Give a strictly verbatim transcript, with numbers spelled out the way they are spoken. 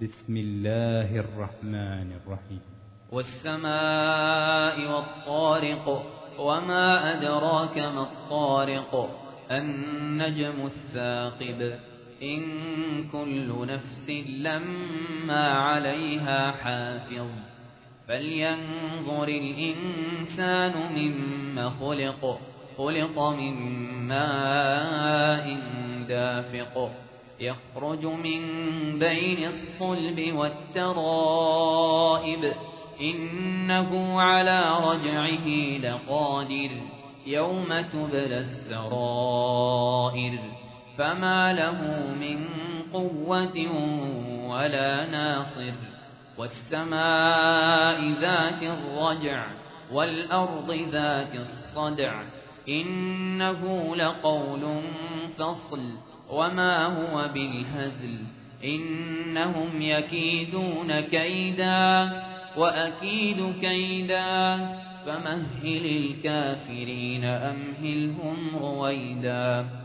بسم الله الرحمن الرحيم. والسماء والطارق وما أدراك ما الطارق النجم الثاقب إن كل نفس لما عليها حافظ فلينظر الإنسان مما خلق خلق من ماء دافق يخرج من بين الصلب والترائب إنه على رجعه لقادر يوم تبلى السرائر فما له من قوة ولا ناصر والسماء ذات الرجع والأرض ذات الصدع إنه لقول فصل وما هو بالهزل إنهم يكيدون كيدا وأكيد كيدا فمهل الكافرين أمهلهم رويدا.